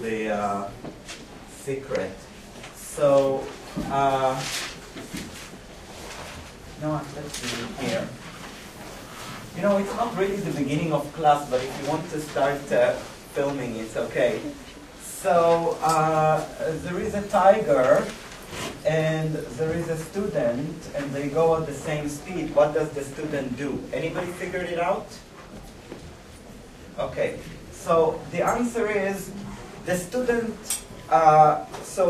the secret. So, no, let's do it here. You know, it's not really the beginning of class, but if you want to start filming, it's okay. So, there is a tiger, and there is a student, and they go at the same speed. What does the student do? Anybody figured it out? Okay, so the answer is the student, at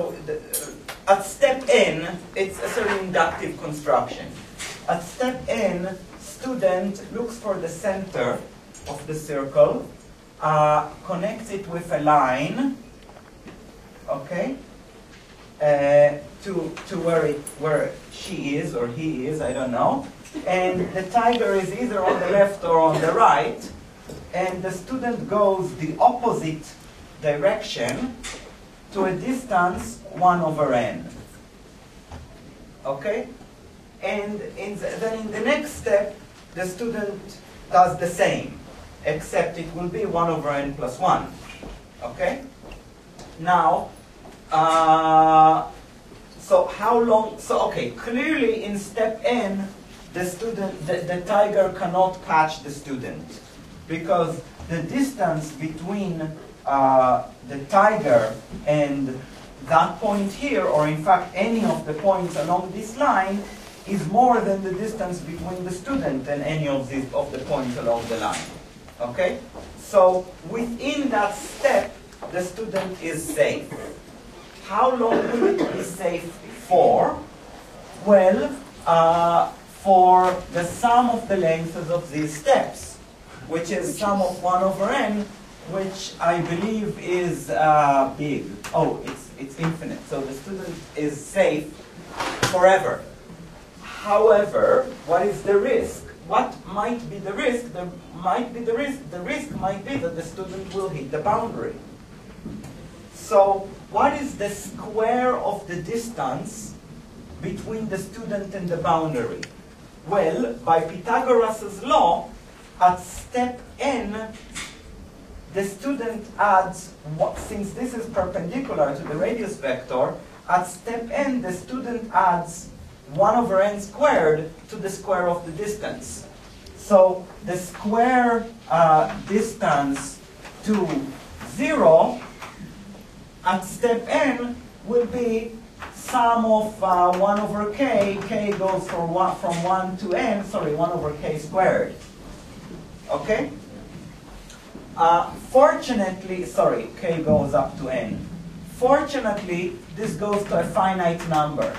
step N, it's a sort of inductive construction. At step N, student looks for the center of the circle, connects it with a line, okay, to where she is or he is, I don't know, and the tiger is either on the left or on the right, and the student goes the opposite direction to a distance 1 over n. Okay? And then in the next step, the student does the same, except it will be 1 over n plus 1. Okay? Now, so how long, okay, clearly in step n, the tiger cannot catch the student, because the distance between the tiger and that point here, or in fact any of the points along this line, is more than the distance between the student and any of the points along the line. Okay? So within that step, the student is safe. How long will it be safe for? Well, for the sum of the lengths of these steps, which is sum of 1 over n, which I believe is big. Oh, it's infinite. So the student is safe forever. However, what is the risk? What might be the risk? The risk might be that the student will hit the boundary. So what is the square of the distance between the student and the boundary? Well, by Pythagoras' law, at step n, the student adds, since this is perpendicular to the radius vector, at step n, the student adds 1 over n squared to the square of the distance. So the square distance to 0 at step n will be sum of 1 over k. K goes from 1 to n, 1 over k squared. Okay? Fortunately, k goes up to n. Fortunately, this goes to a finite number.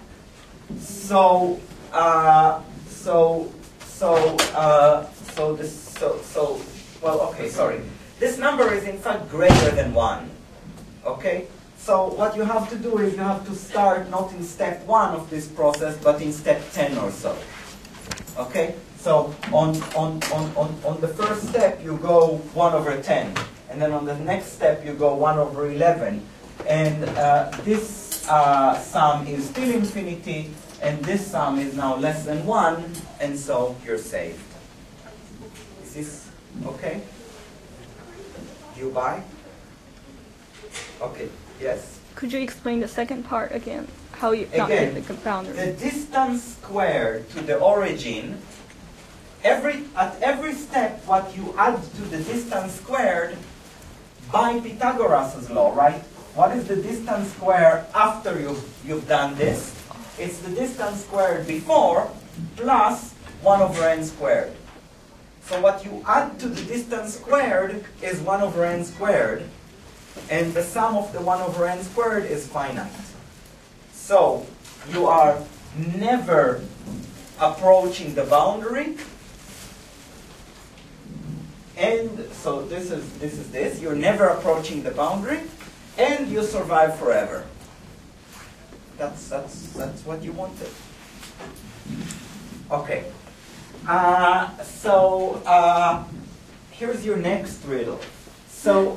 This number is in fact greater than 1. Okay? So what you have to do is you have to start not in step 1 of this process, but in step 10 or so. Okay? So on the first step you go 1 over 10, and then on the next step you go 1 over 11, and this sum is still infinity, and this sum is now less than 1, and so you're saved. Is this okay? Do you buy? Okay, yes. Could you explain the second part again? How you not hit the boundary? The distance squared to the origin, at every step what you add to the distance squared by Pythagoras' law, right? What is the distance squared after you've done this? It's the distance squared before plus 1 over n squared. So what you add to the distance squared is 1 over n squared, and the sum of the 1 over n squared is finite. So you are never approaching the boundary, and so this is you're never approaching the boundary, and you survive forever. That's what you wanted. Okay. Here's your next riddle. So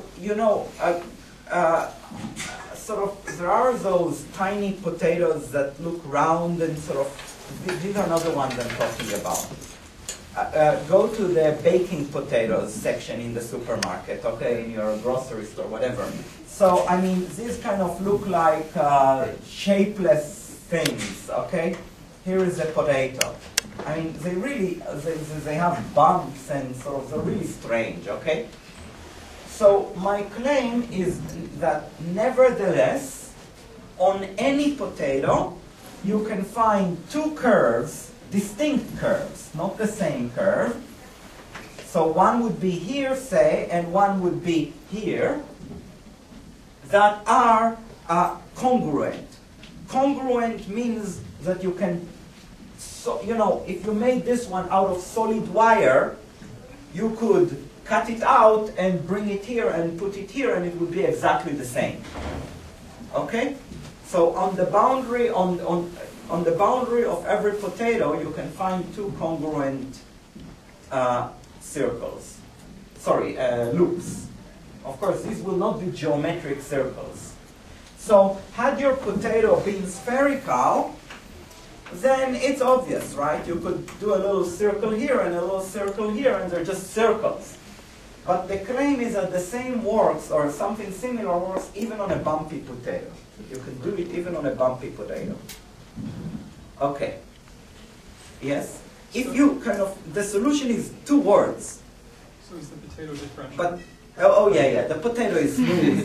there are those tiny potatoes that look round and these are not the ones I'm talking about. go to the baking potatoes section in the supermarket, okay, in your grocery store, whatever. So, I mean, these kind of look like shapeless things, okay? Here is a potato. I mean, they really, they have bumps and sort of, they're really strange, okay? So my claim is that nevertheless, on any potato, you can find two curves, distinct curves, not the same curve. So one would be here, say, and one would be here, that are congruent. Congruent means that you can, so, you know, if you made this one out of solid wire, you could cut it out and bring it here and put it here and it would be exactly the same. Okay? So on the boundary, on the boundary of every potato, you can find two congruent circles. Sorry, loops. Of course, these will not be geometric circles. So had your potato been spherical, then it's obvious, right? You could do a little circle here and a little circle here, and they're just circles. But the claim is that the same works, or something similar works, even on a bumpy potato. You can do it even on a bumpy potato. Okay. Yes? If you kind of, the solution is two words. So is the potato differential? But, oh yeah, yeah, the potato is smooth.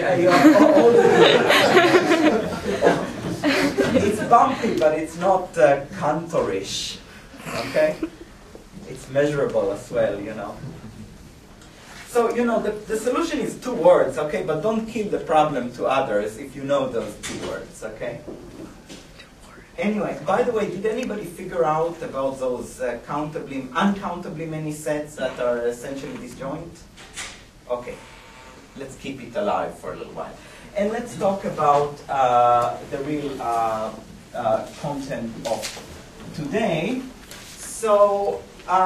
It's bumpy, but it's not Cantorish. Okay? It's measurable as well, you know. So, you know, the solution is two words, okay? But don't kill the problem to others if you know those two words, okay? Anyway, by the way, did anybody figure out about those uncountably many sets that are essentially disjoint? Okay, let's keep it alive for a little while. And let's talk about the real content of today. So,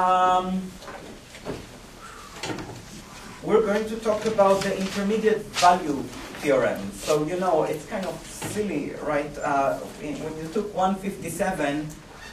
we're going to talk about the intermediate value theorem. So, you know, it's kind of silly, right? When you took 157,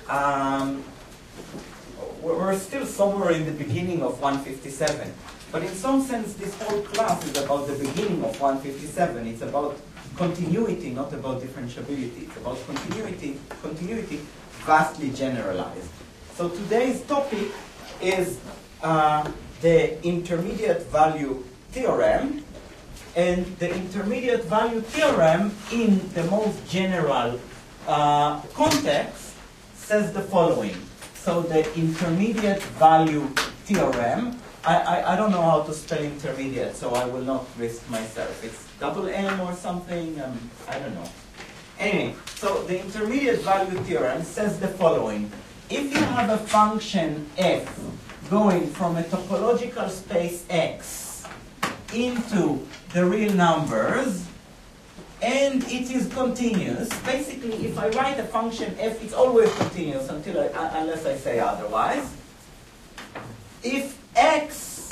we're still somewhere in the beginning of 157. But in some sense, this whole class is about the beginning of 157. It's about continuity, not about differentiability. It's about continuity vastly generalized. So today's topic is the intermediate value theorem. And the intermediate value theorem in the most general context says the following. So the intermediate value theorem, I don't know how to spell intermediate, so I will not risk myself. It's double M or something, I don't know. Anyway, so the intermediate value theorem says the following. If you have a function f going from a topological space X into the real numbers, and it is continuous. Basically, if I write a function f, it's always continuous unless I say otherwise. If x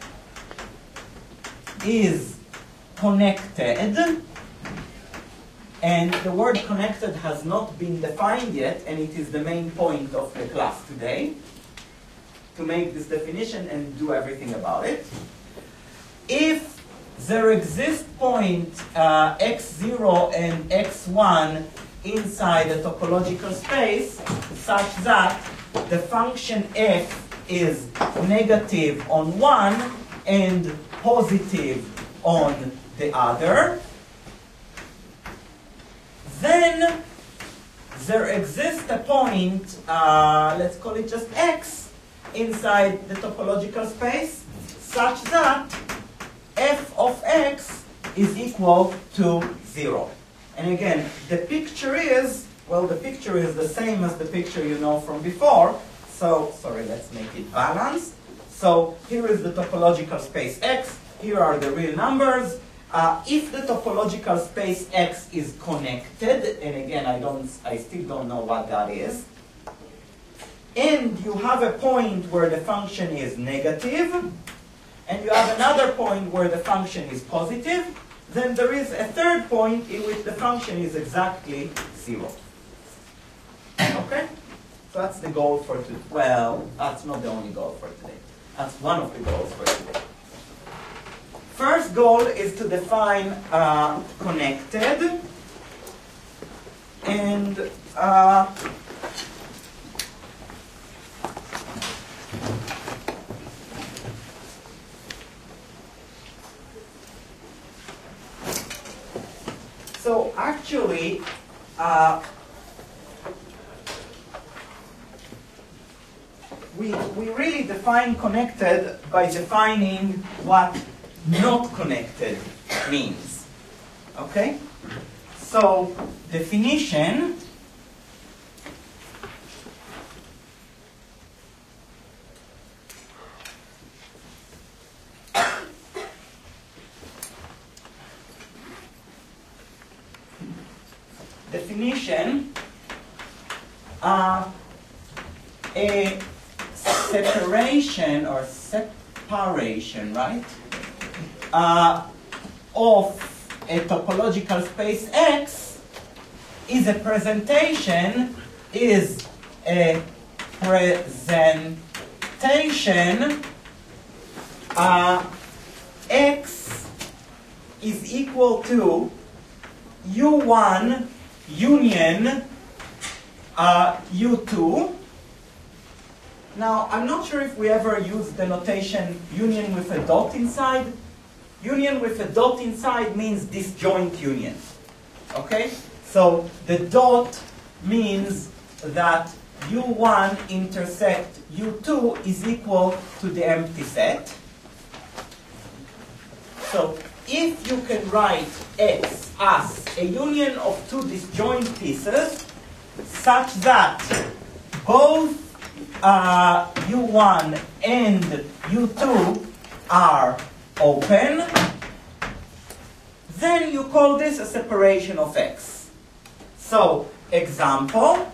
is connected, and the word connected has not been defined yet, and it is the main point of the class today, to make this definition and do everything about it. If there exist point x0 and x1 inside a topological space such that the function f is negative on one and positive on the other, then there exists a point, let's call it just x, inside the topological space such that f of x is equal to 0. And again, the picture is, well, the picture is the same as the picture you know from before. So, sorry, let's make it balanced. So here is the topological space X. Here are the real numbers. If the topological space X is connected, and again, I still don't know what that is, and you have a point where the function is negative, and you have another point where the function is positive, then there is a third point in which the function is exactly 0. Okay? So that's the goal for today. Well, that's not the only goal for today. That's one of the goals for today. First goal is to define connected, and so actually we really define connected by defining what not connected means. Okay? So, definition. Definition. A separation or separation, right? Of a topological space X is a presentation, X is equal to U1 union U2. Now, I'm not sure if we ever used the notation union with a dot inside. Union with a dot inside means disjoint union. Okay? So the dot means that U1 intersect U2 is equal to the empty set. So if you can write X as a union of two disjoint pieces such that both U1 and U2 are open, then you call this a separation of X. So, example.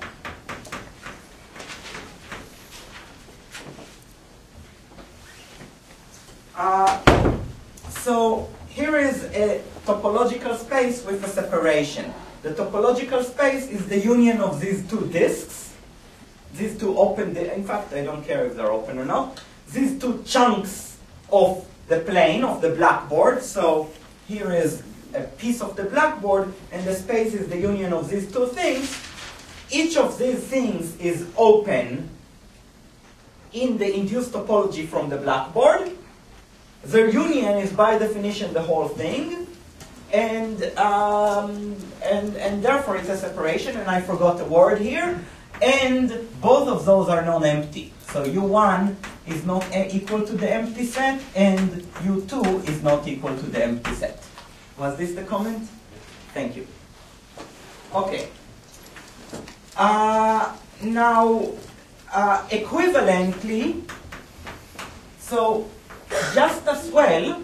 So, here is a topological space with a separation. The topological space is the union of these two disks. These two open, in fact, I don't care if they're open or not. These two chunks of the plane, of the blackboard. So here is a piece of the blackboard, and the space is the union of these two things. Each of these things is open in the induced topology from the blackboard. Their union is by definition the whole thing. And therefore it's a separation, and I forgot a word here. And both of those are non-empty. So U1 is not equal to the empty set, and U2 is not equal to the empty set. Was this the comment? Thank you. Okay. Now, equivalently, so just as well,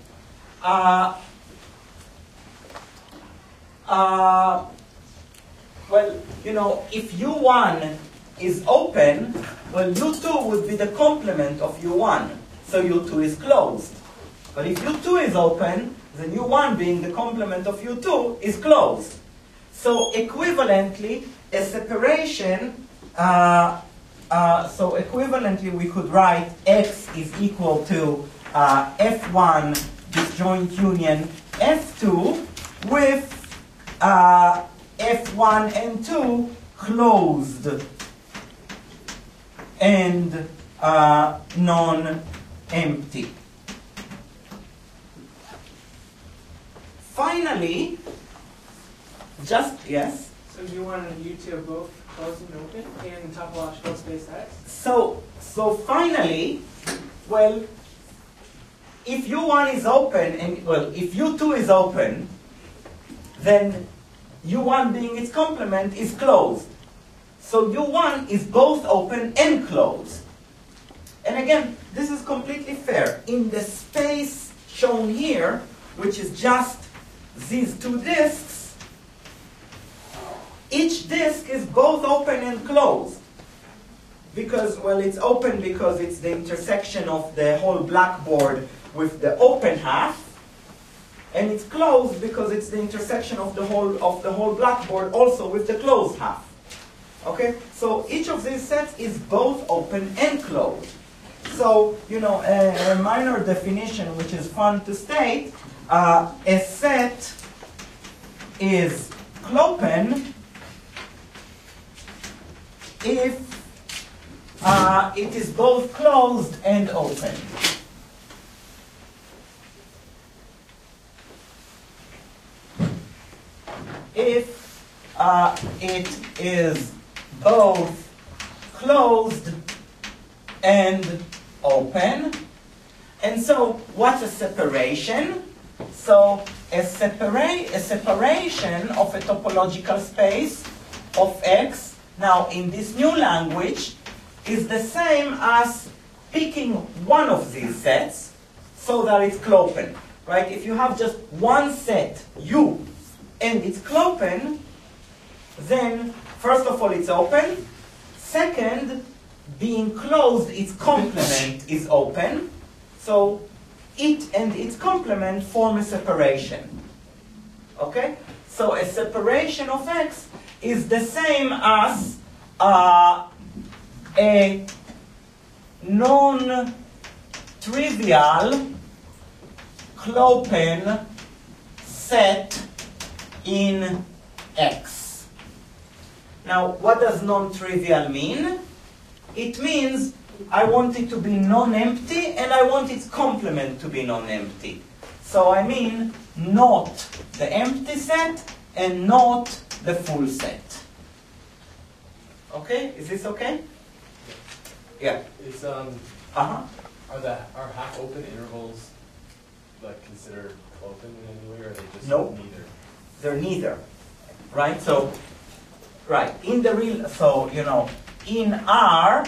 well, you know, if U1 is open, well, U2 would be the complement of U1. So U2 is closed. But if U2 is open, then U1 being the complement of U2 is closed. So equivalently, a separation, so equivalently we could write X is equal to F1 disjoint union F2 with F1 and 2 closed and non-empty. Finally, yes? So do you want U2 both closed and open in topological space X? So finally, well, if U1 is open, and well, if U2 is open, then U1 being its complement is closed. So U1 is both open and closed. And again, this is completely fair. In the space shown here, which is just these two disks, each disk is both open and closed. Because, well, it's open because it's the intersection of the whole blackboard with the open half. And it's closed because it's the intersection of the whole blackboard also with the closed half. Okay, so each of these sets is both open and closed. So, you know, a minor definition which is fun to state, a set is Klopen if it is both closed and open. If it is both closed and open. And so what's a separation? So a separation of a topological space of X, now in this new language, is the same as picking one of these sets so that it's Klopen, right? If you have just one set, U, and it's Klopen, then first of all it's open. Second, being closed, its complement is open. So it and its complement form a separation. Okay? So a separation of X is the same as a non-trivial Klopen set in X. Now, what does non-trivial mean? It means I want it to be non-empty and I want its complement to be non-empty. So I mean not the empty set and not the full set. Okay? Is this okay? Yeah. Is Uh-huh. are half open intervals like considered open in any way, or are they just No. neither? They're neither. Right? So right. In the real, so you know, in R,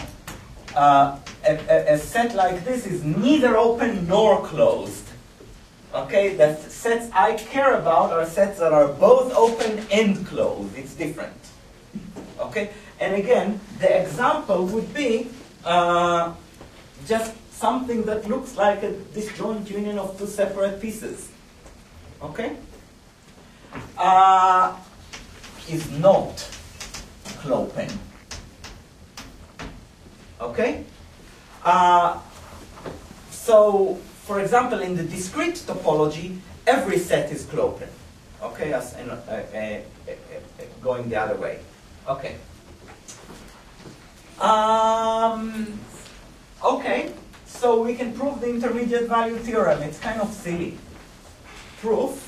a set like this is neither open nor closed. Okay, the sets I care about are sets that are both open and closed. It's different. Okay, and again, the example would be just something that looks like a disjoint union of two separate pieces. Okay, is not Klopen. Okay? So, for example, in the discrete topology, every set is Klopen. Okay, as going the other way. Okay. Okay, so we can prove the intermediate value theorem. It's kind of silly. Proof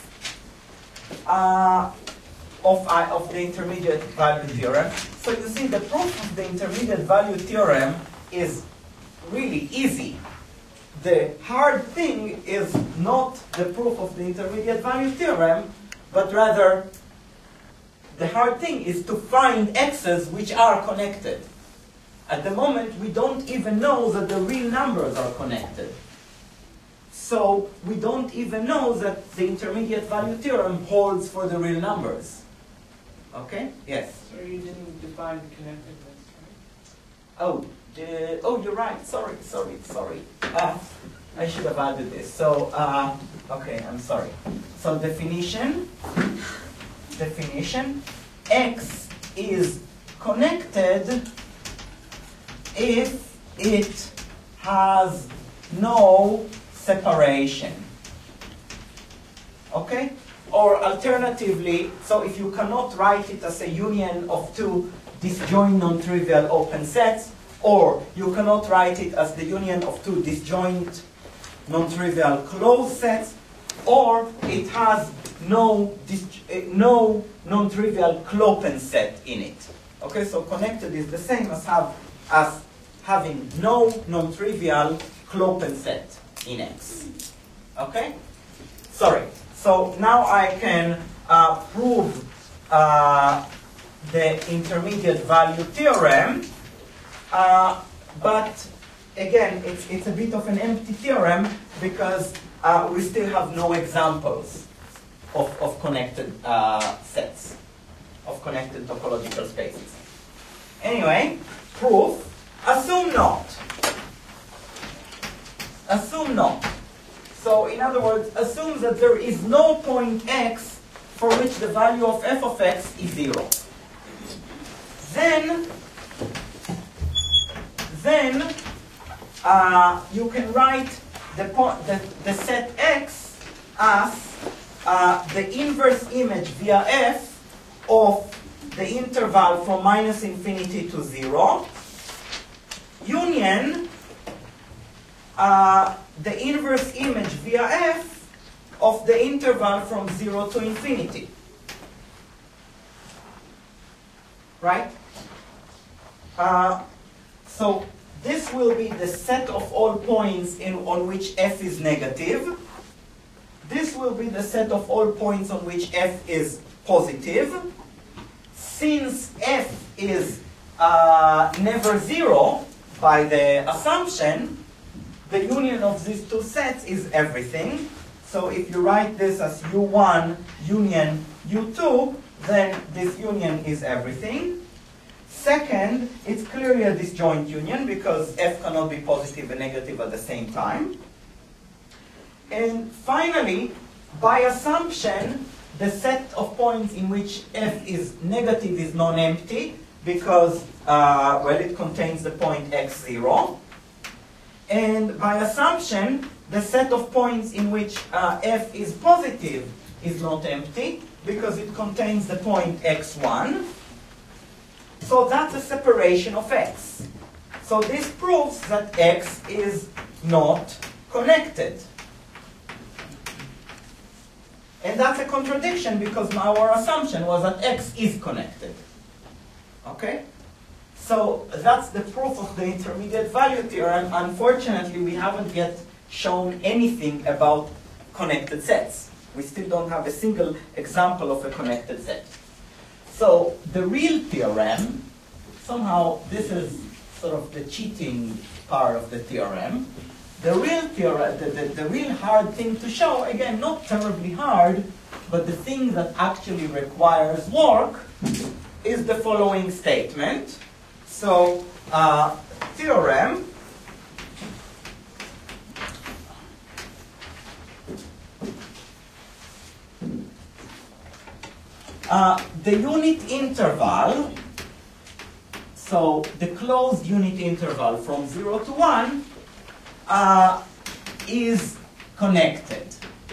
of the intermediate value theorem. So you see, the proof of the intermediate value theorem is really easy. The hard thing is not the proof of the intermediate value theorem, but rather the hard thing is to find x's which are connected. At the moment, we don't even know that the real numbers are connected. So we don't even know that the intermediate value theorem holds for the real numbers. Okay? Yes? So you didn't define the connectedness, right? Oh, you're right. Sorry. I should have added this. So, okay, I'm sorry. So definition, X is connected if it has no separation. Okay? Or alternatively, so if you cannot write it as a union of two disjoint non-trivial open sets, or you cannot write it as the union of two disjoint non-trivial closed sets, or it has no non-trivial Klopen set in it. Okay, so connected is the same as having no non-trivial Klopen set in X. Okay? Sorry. So now I can prove the intermediate value theorem, but again, it's a bit of an empty theorem because we still have no examples of connected sets, of connected topological spaces. Anyway, proof, assume not. Assume not. So in other words, assume that there is no point x for which the value of f of x is 0. Then you can write the set X as the inverse image via F of the interval from -infinity to 0, union the inverse image via F of the interval from 0 to infinity. Right? So this will be the set of all points on which F is negative. This will be the set of all points on which F is positive. Since F is never 0 by the assumption, the union of these two sets is everything. So if you write this as U1 union U2, then this union is everything. Second, it's clearly a disjoint union because F cannot be positive and negative at the same time. And finally, by assumption, the set of points in which F is negative is non-empty because, well, it contains the point x0. And by assumption, the set of points in which F is positive is not empty because it contains the point x1. So that's a separation of X. So this proves that X is not connected. And that's a contradiction because our assumption was that X is connected. Okay? So that's the proof of the intermediate value theorem. Unfortunately, we haven't yet shown anything about connected sets. We still don't have a single example of a connected set. So the real theorem, somehow this is sort of the cheating part of the theorem. The real theorem, the real hard thing to show, again, not terribly hard, but the thing that actually requires work is the following statement. So, theorem the unit interval, so the closed unit interval from 0 to 1 is connected.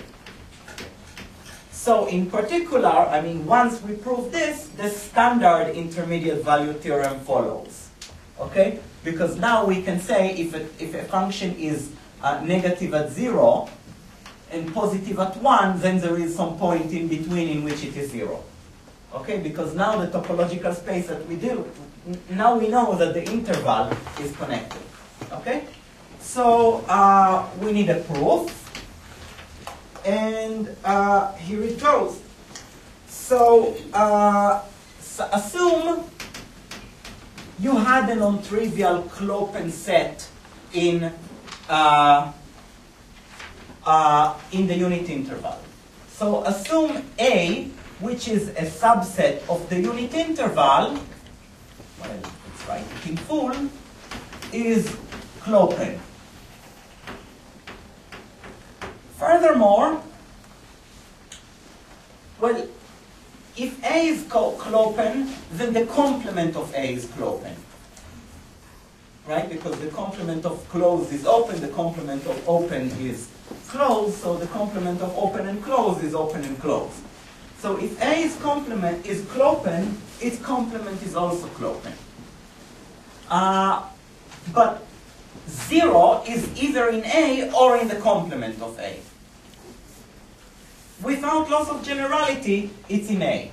So in particular, I mean, once we prove this, the standard intermediate value theorem follows. Okay? Because now we can say if a function is negative at 0 and positive at 1, then there is some point in between in which it is 0. Okay? Because now the topological space that we deal with, now we know that the interval is connected. Okay? So we need a proof. And here it goes. So assume you had a non-trivial Klopen set in the unit interval. So assume A, which is a subset of the unit interval, well, let's write it in full, is Klopen. Furthermore, well, if A is Klopen, then the complement of A is Klopen. Right? Because the complement of closed is open, the complement of open is closed, so the complement of open and closed is open and closed. So if A is complement is Klopen, its complement is also Klopen. But 0 is either in A or in the complement of A. Without loss of generality, it's in A.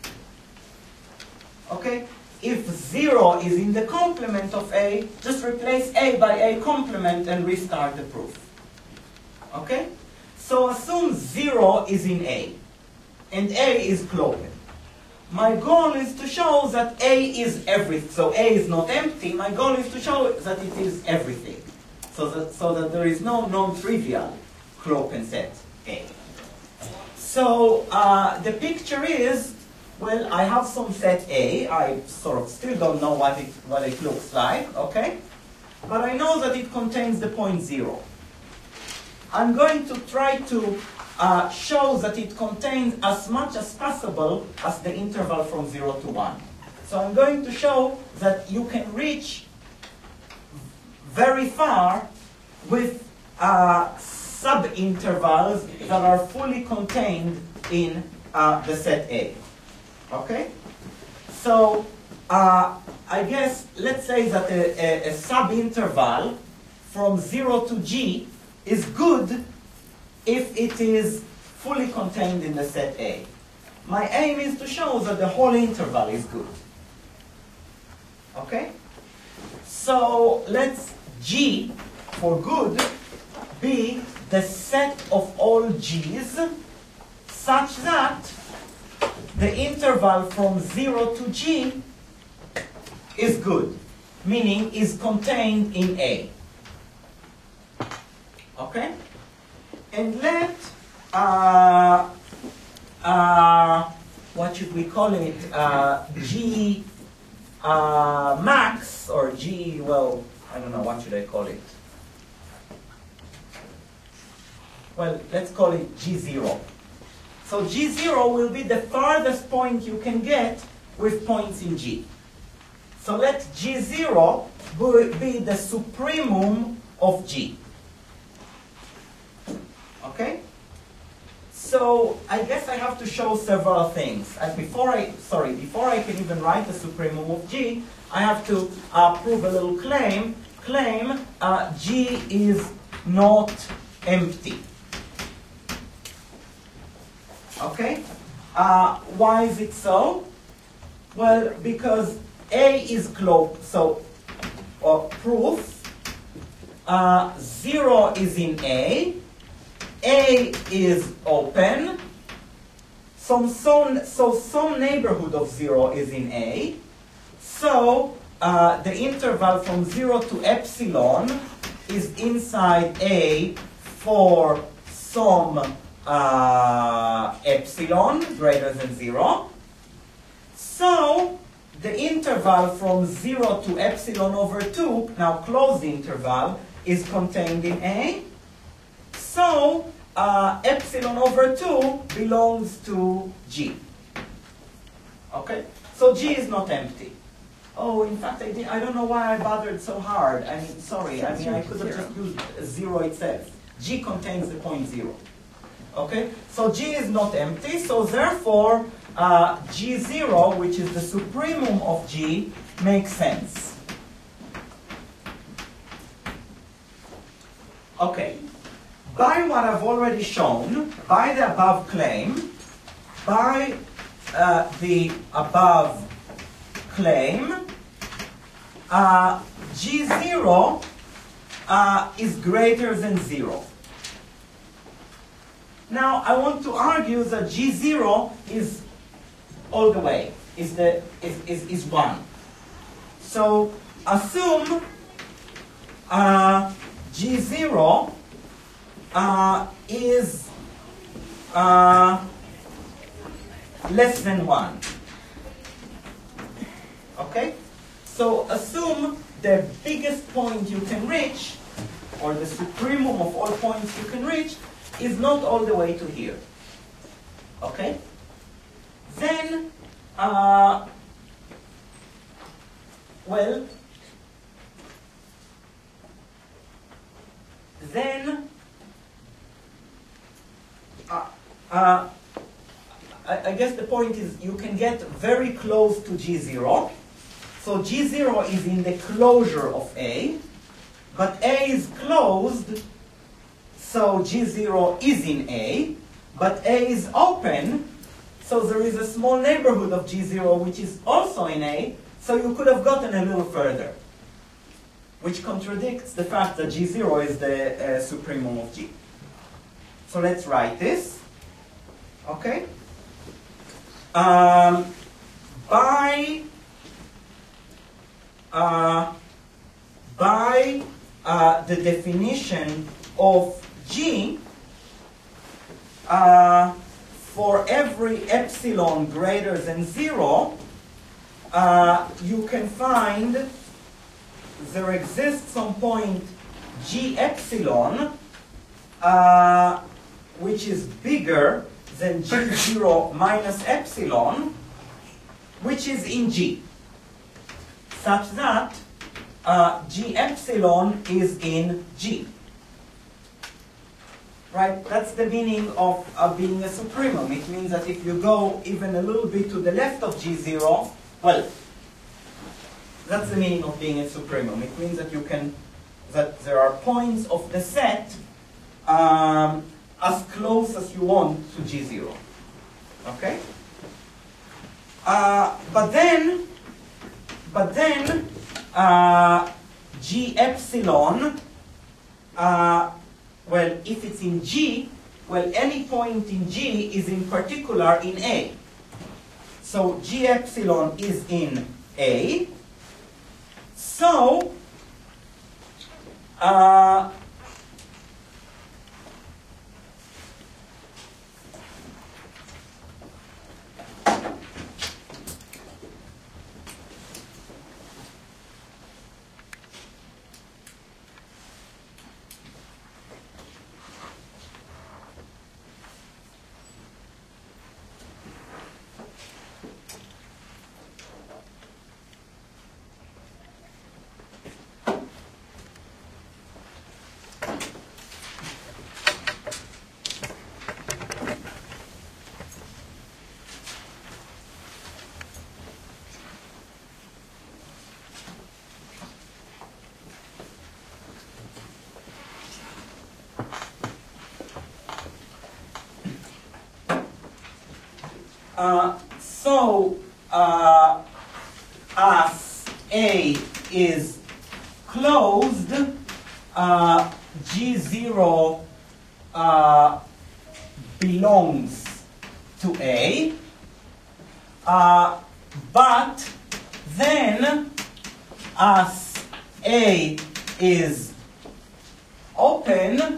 Okay? If 0 is in the complement of A, just replace A by A complement and restart the proof. Okay? So assume 0 is in A, and A is Klopen. My goal is to show that A is everything. So A is not empty. My goal is to show that it is everything. So that there is no non-trivial Klopen set A. So the picture is, well, I have some set A. I sort of still don't know what it looks like, okay? But I know that it contains the point 0. I'm going to try to show that it contains as much as possible as the interval from 0 to 1. So I'm going to show that you can reach very far with subintervals that are fully contained in the set A. Okay? So I guess let's say that a subinterval from 0 to G is good if it is fully contained in the set A. My aim is to show that the whole interval is good. Okay? So let's G for good be the set of all G's such that the interval from 0 to G is good, meaning is contained in A. Okay? And let, what should we call it, G max, or G, well, I don't know, what should I call it? Well, let's call it G0. So G0 will be the farthest point you can get with points in G. So let G0 be the supremum of G. Okay? So I guess I have to show several things. And before I can even write the supremum of G, I have to prove a little claim. G is not empty. Okay? Why is it so? Well, because A is closed. So, proof, 0 is in A is open, so some neighborhood of 0 is in A, so the interval from 0 to epsilon is inside A for some epsilon greater than 0. So the interval from 0 to epsilon over 2, now closed interval, is contained in A. So epsilon over 2 belongs to G. Okay? So G is not empty. Oh, in fact, I don't know why I bothered so hard. I mean, sorry. I mean, I could have just used 0 itself. G contains the point 0. Okay? So G is not empty. So therefore, G0, which is the supremum of G, makes sense. Okay. By what I've already shown, by the above claim, G0 is greater than 0. Now, I want to argue that G0 is all the way, is 1. So, assume G0 is less than 1. Okay? So assume the biggest point you can reach, or the supremum of all points you can reach, is not all the way to here. Okay? Then, I guess the point is you can get very close to G0. So G0 is in the closure of A, but A is closed, so G0 is in A, but A is open, so there is a small neighborhood of G0 which is also in A, so you could have gotten a little further, which contradicts the fact that G0 is the supremum of G. So let's write this. Okay? By the definition of G, for every epsilon greater than 0, you can find there exists some point G epsilon, which is bigger than G0 minus epsilon, which is in G. such that G epsilon is in G. Right? That's the meaning of being a supremum. It means that if you go even a little bit to the left of G0, well, that's the meaning of being a supremum. It means that you can, that there are points of the set as close as you want to G0. Okay? But then G epsilon, well, if it's in G, well, any point in G is in particular in A. So G epsilon is in A. So, as A is closed, G0 belongs to A, but then as A is open,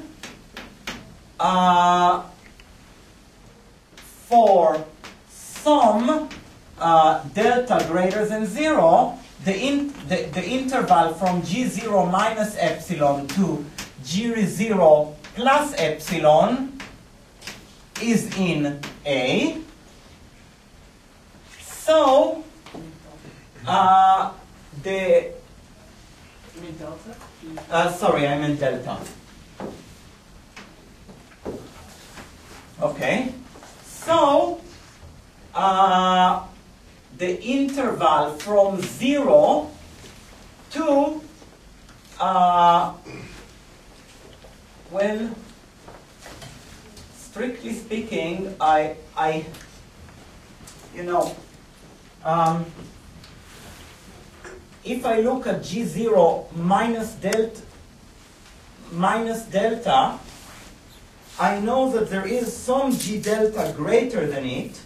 for some delta greater than 0, the interval from G0 minus epsilon to G0 plus epsilon is in A. So, You mean delta? sorry, I meant delta. Okay. So, the interval from 0 to, well, strictly speaking, if I look at G0 minus delta, I know that there is some G delta greater than it,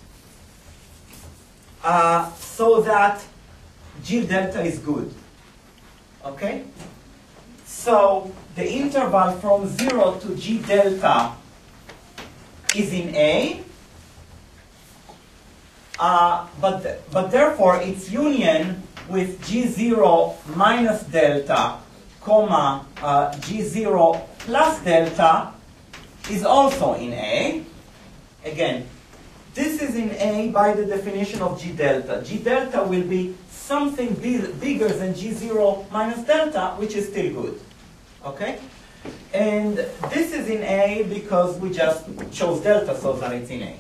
so that G delta is good. Okay? So the interval from 0 to G delta is in A, but therefore its union with G0 minus delta, comma, G0 plus delta is also in A. Again, this is in A by the definition of G delta. G delta will be something bigger than G0 minus delta, which is still good. Okay? And this is in A because we just chose delta so that it's in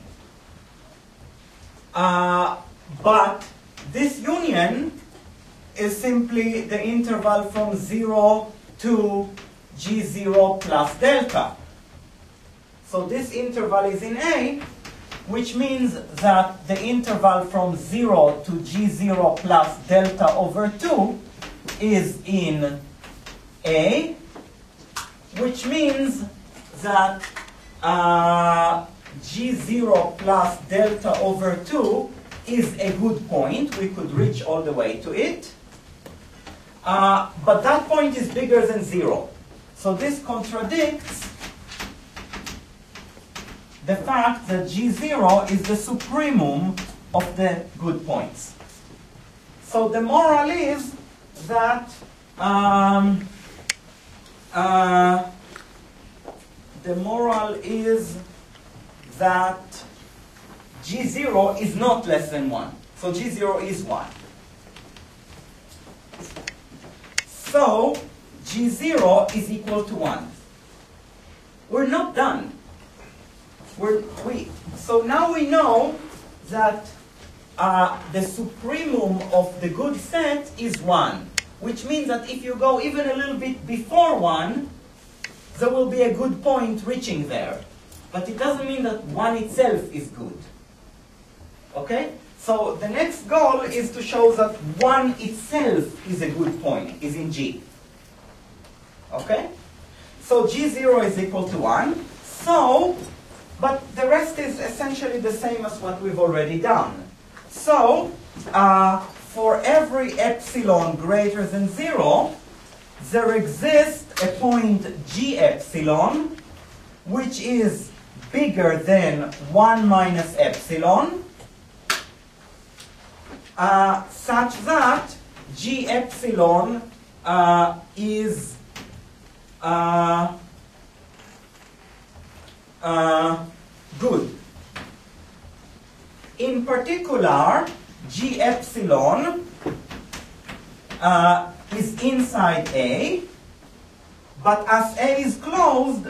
A. But this union is simply the interval from 0 to G0 plus delta. So this interval is in A, which means that the interval from 0 to G0 plus delta over 2 is in A, which means that G0 plus delta over 2 is a good point. We could reach all the way to it. But that point is bigger than 0. So this contradicts the fact that G0 is the supremum of the good points. So the moral is that G0 is not less than 1. So G0 is 1. So G0 is equal to 1. We're not done. So now we know that the supremum of the good set is 1, which means that if you go even a little bit before 1, there will be a good point reaching there. But it doesn't mean that 1 itself is good. Okay? So the next goal is to show that 1 itself is a good point, is in G. Okay? So G0 is equal to 1. So, but the rest is essentially the same as what we've already done. So, for every epsilon greater than 0, there exists a point G epsilon, which is bigger than 1 minus epsilon, such that G epsilon is good. In particular, G epsilon is inside A, but as A is closed,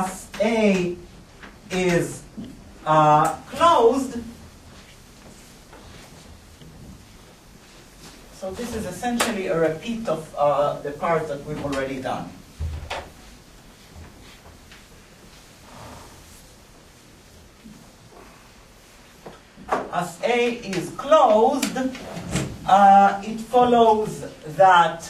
so this is essentially a repeat of the part that we've already done. As A is closed, it follows that,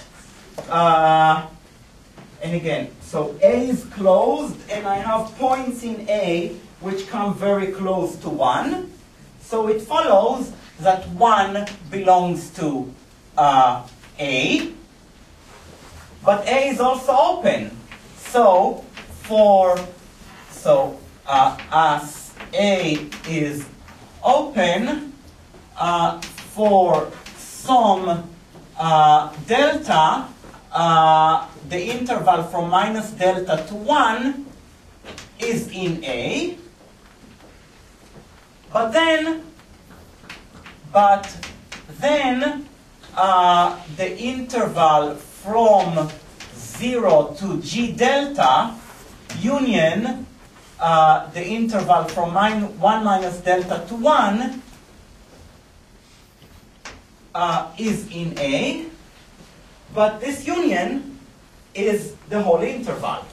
and again, so A is closed, and I have points in A which come very close to 1. So it follows that 1 belongs to A, but A is also open. So as A is open for some delta, the interval from minus delta to 1 is in A, but then the interval from 0 to G delta union the interval from 1 minus delta to 1 is in A, but this union is the whole interval.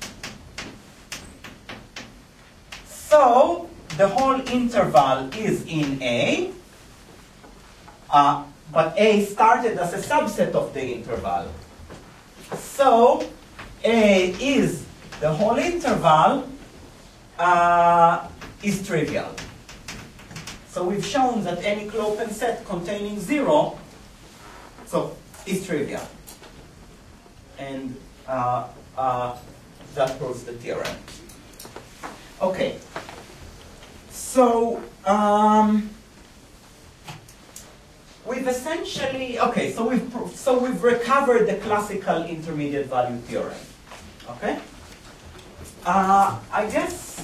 So the whole interval is in A, but A started as a subset of the interval. So A is the whole interval is trivial. So we've shown that any Clopen set containing 0 is trivial. And that proves the theorem. Okay. So we've essentially we've recovered the classical intermediate value theorem. Okay. I guess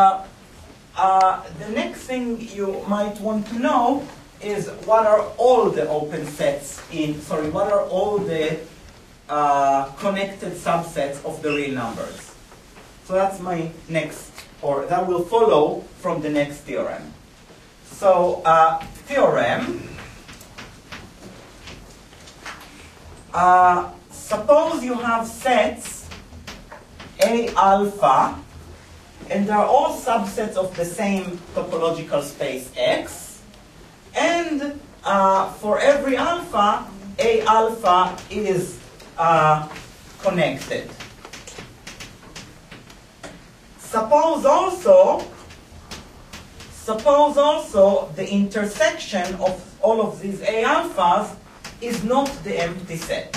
the next thing you might want to know is what are all the open sets what are all the connected subsets of the real numbers. So that's my next, or that will follow from the next theorem. So theorem, suppose you have sets A alpha, and they're all subsets of the same topological space X, and for every alpha, A alpha is connected. Suppose also the intersection of all of these A alphas is not the empty set.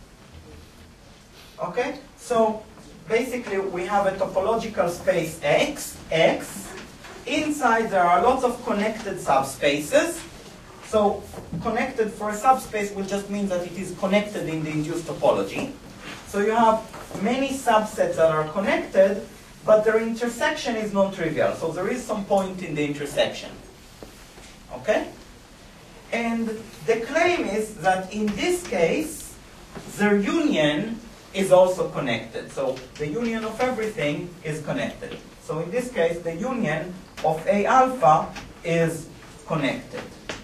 Okay? So basically we have a topological space X. Inside there are lots of connected subspaces. So connected for a subspace will just mean that it is connected in the induced topology. So you have many subsets that are connected, but their intersection is non-trivial. So there is some point in the intersection. Okay? And the claim is that in this case, their union is also connected. So the union of everything is connected. So in this case, the union of A alpha is connected.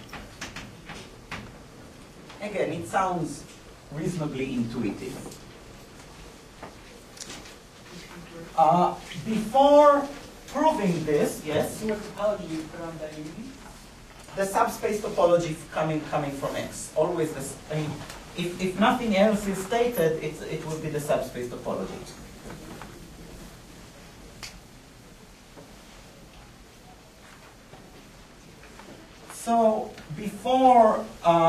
Again, it sounds reasonably intuitive. Before proving this, yes? So what topology you put on that union? The subspace topology coming from X. Always this. I mean, if nothing else is stated, it will be the subspace topology. So before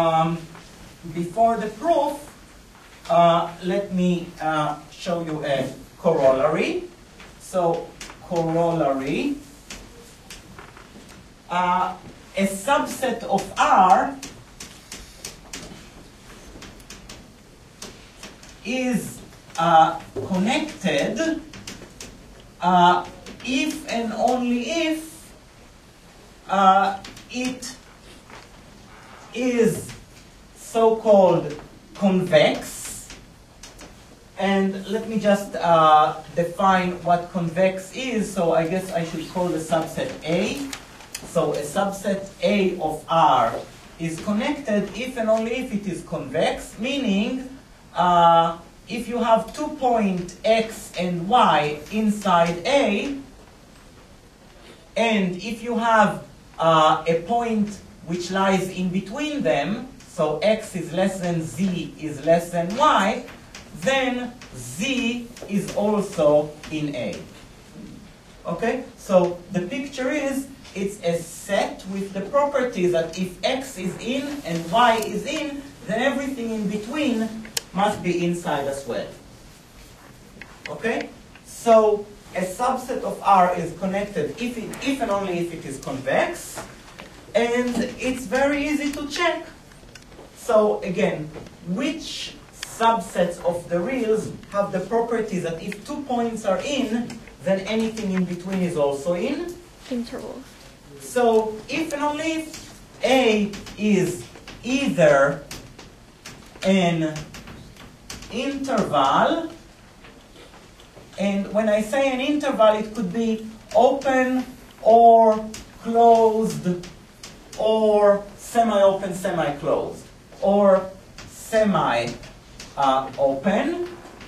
the proof, let me show you a corollary. So corollary. A subset of R is connected if and only if it is so-called convex. And let me just define what convex is. So I guess I should call the subset A. So a subset A of R is connected if and only if it is convex, meaning if you have 2 points X and Y inside A, and if you have a point which lies in between them, so X is less than Z is less than Y, then Z is also in A. Okay? So the picture is, it's a set with the property that if X is in and Y is in, then everything in between must be inside as well. Okay? So a subset of R is connected if and only if it is convex, and it's very easy to check. So again, which subsets of the reals have the property that if 2 points are in, then anything in between is also in? Intervals. So if and only if A is either an interval, and when I say an interval, it could be open or closed or semi-open, semi-closed, or semi-open,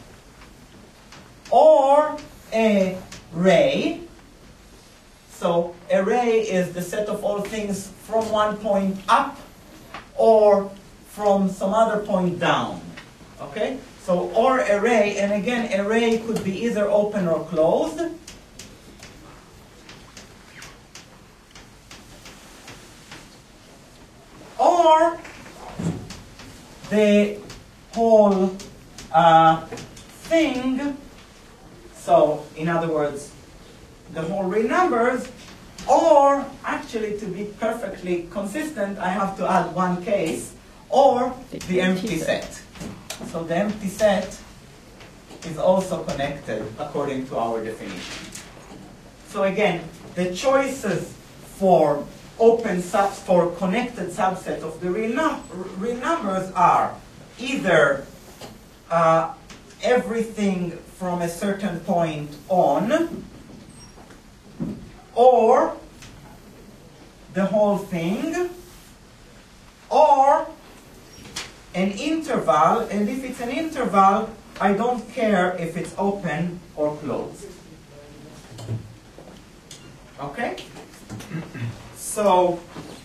or a ray. So array is the set of all things from one point up or from some other point down. Okay? So or array, and again array could be either open or closed. Or the whole thing, so in other words, the whole real numbers, or actually to be perfectly consistent, I have to add one case, or the empty set. So the empty set is also connected according to our definition. So again, the choices for for connected subset of the real numbers are either everything from a certain point on, or the whole thing, or an interval, and if it's an interval, I don't care if it's open or closed. Okay? So,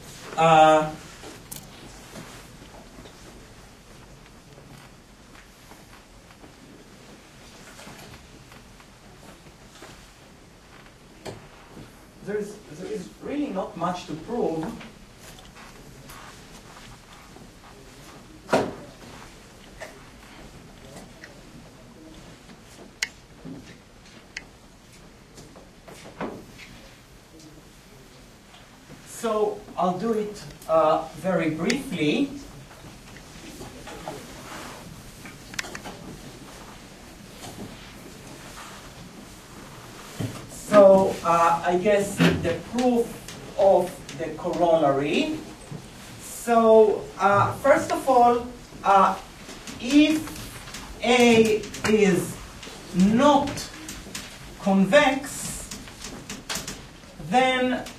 there is really not much to prove. So I'll do it very briefly. So I guess the proof of the corollary. So first of all, if A is not convex, then,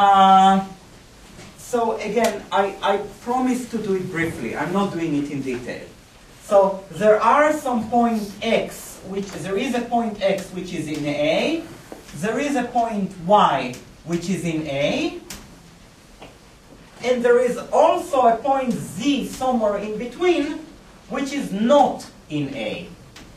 so again, I promise to do it briefly. I'm not doing it in detail. So there are some point x, there is a point x which is in A. There is a point y which is in A. And there is also a point z somewhere in between which is not in A.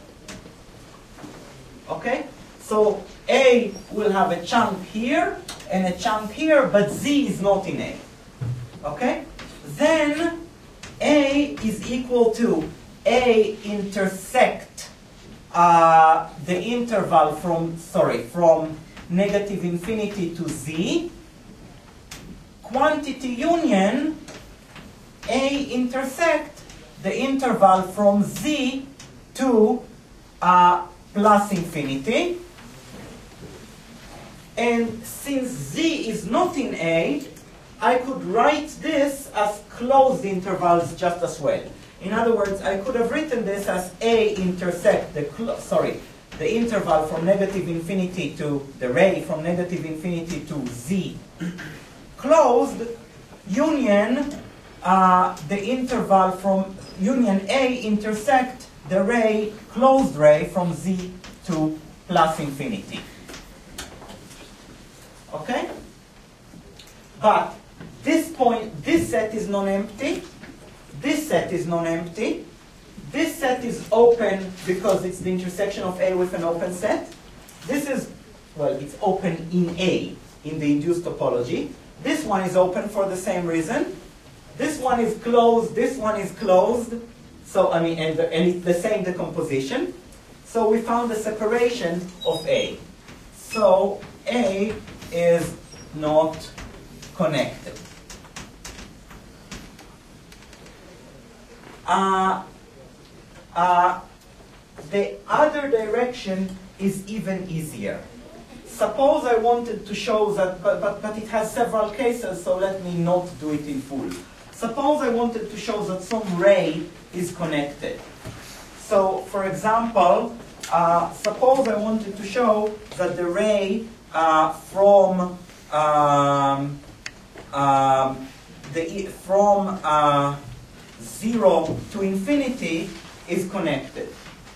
Okay? So A will have a chunk here and a chunk here, but z is not in A. Okay? Then A is equal to A intersect the interval from negative infinity to z. Quantity union A intersect the interval from z to plus infinity. And since z is not in A, I could write this as closed intervals just as well. In other words, I could have written this as A intersect the interval from negative infinity to the ray from negative infinity to z closed union the interval from union A intersect the ray closed ray from z to plus infinity. Okay? But this set is non-empty. This set is non-empty. This set is open because it's the intersection of A with an open set. This is, well, it's open in A, in the induced topology. This one is open for the same reason. This one is closed, this one is closed. So, I mean, and it's the same decomposition. So we found the separation of A. So A is not connected. The other direction is even easier. Suppose I wanted to show that, but it has several cases, so let me not do it in full. Suppose I wanted to show that some ray is connected. So, for example, suppose I wanted to show that the ray from 0 to infinity is connected.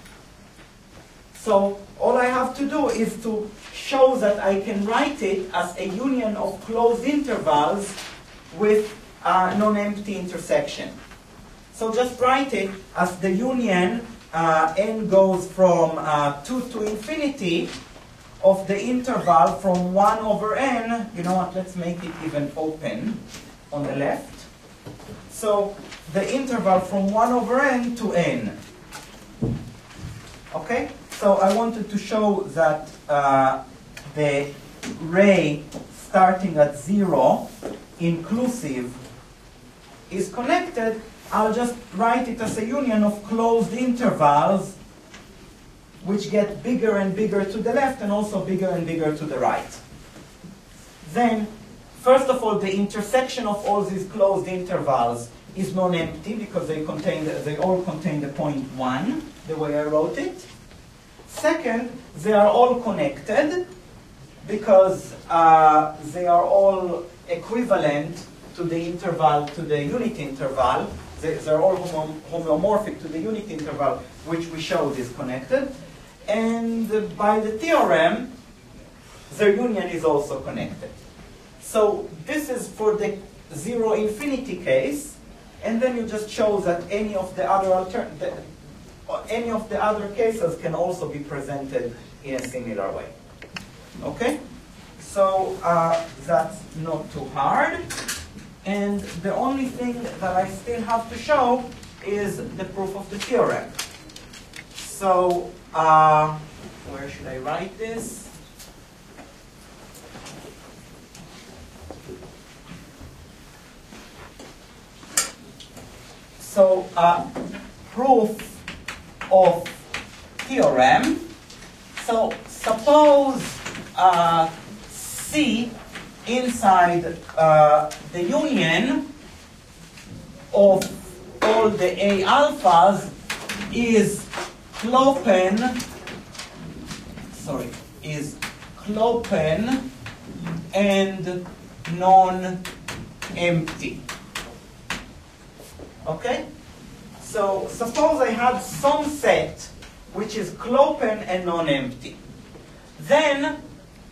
So all I have to do is to show that I can write it as a union of closed intervals with non-empty intersection. So just write it as the union n goes from 2 to infinity of the interval from 1 over n. You know what, let's make it even open on the left. So the interval from 1 over n to n. Okay? So I wanted to show that the ray starting at 0, inclusive, is connected. I'll just write it as a union of closed intervals which get bigger and bigger to the left and also bigger and bigger to the right. Then, first of all, the intersection of all these closed intervals is non-empty because they all contain the point 1, the way I wrote it. Second, they are all connected because they are all equivalent to the interval, to the unit interval. They're all homeomorphic to the unit interval, which we showed is connected. And by the theorem, their union is also connected. So this is for the 0 infinity case, and then you just show that any of the other cases can also be presented in a similar way. Okay? So that's not too hard. And the only thing that I still have to show is the proof of the theorem. So where should I write this? So proof of theorem. So suppose C inside the union of all the A alphas is clopen and non-empty. Okay? So suppose I had some set which is clopen and non-empty. Then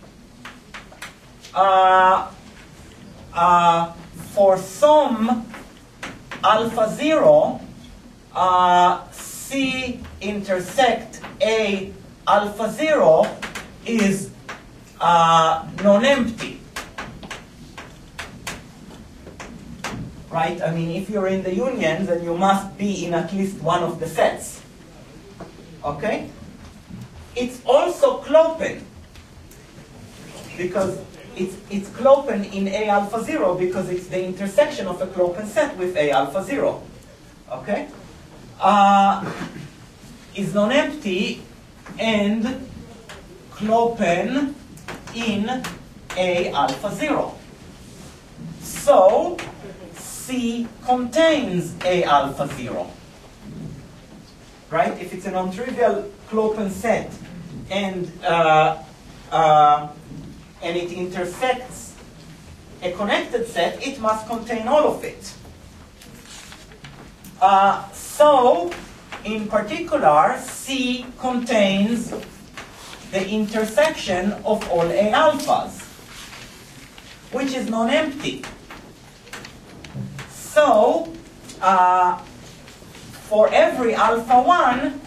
for some alpha 0, C intersect A alpha 0 is non-empty. Right? I mean, if you're in the union, then you must be in at least one of the sets. Okay? It's also clopen, because it's clopen in A alpha 0 because it's the intersection of a clopen set with A alpha 0. Okay? Is non-empty and clopen in A alpha 0. So C contains A alpha 0. Right? If it's a non-trivial clopen set and it intersects a connected set, it must contain all of it. So, in particular, C contains the intersection of all A alphas, which is non-empty. So, for every alpha 1,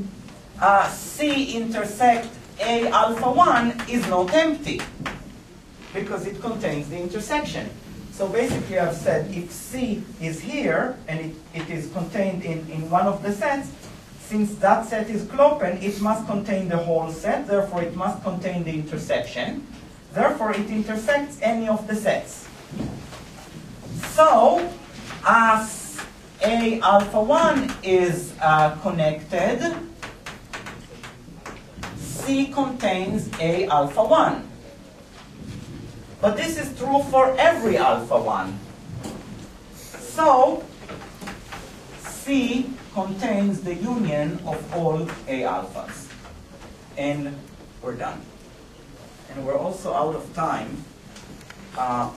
C intersect A alpha 1 is not empty, because it contains the intersection. So basically I've said if C is here, and it is contained in one of the sets, since that set is clopen, it must contain the whole set, therefore it must contain the intersection. Therefore it intersects any of the sets. So, as A alpha 1 is connected, C contains A alpha 1. But this is true for every alpha 1. So, C contains the union of all A alphas. And we're done. And we're also out of time.